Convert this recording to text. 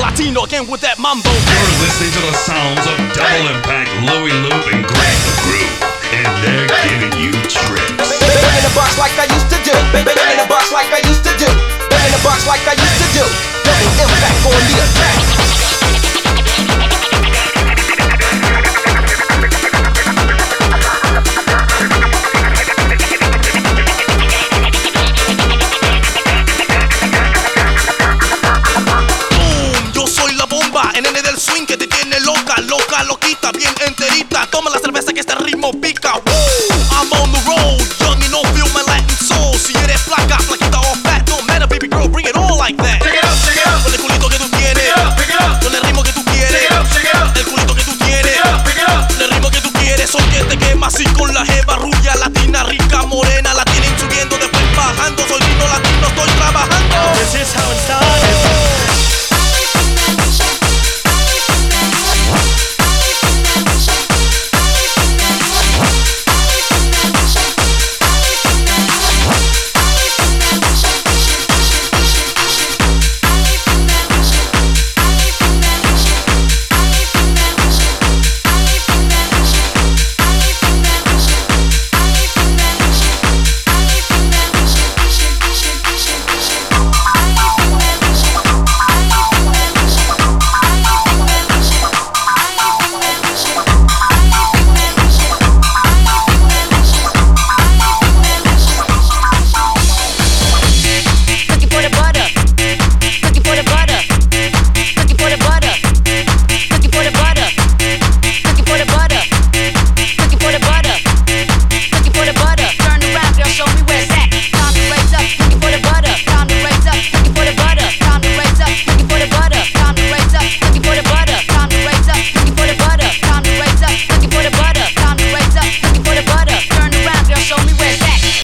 Latino again with that mambo. You're listening to the sounds of Double Impact, Louie Loop, and Greg the Groove, and they're giving you tricks. Bang in the box like I used to do. Bang in the box like I used to do. Bang in the box like I used to do. Double Impact on the attack. El nene del swing que te tiene loca, loca, loquita, bien enterita. Toma la cerveza que este ritmo pica.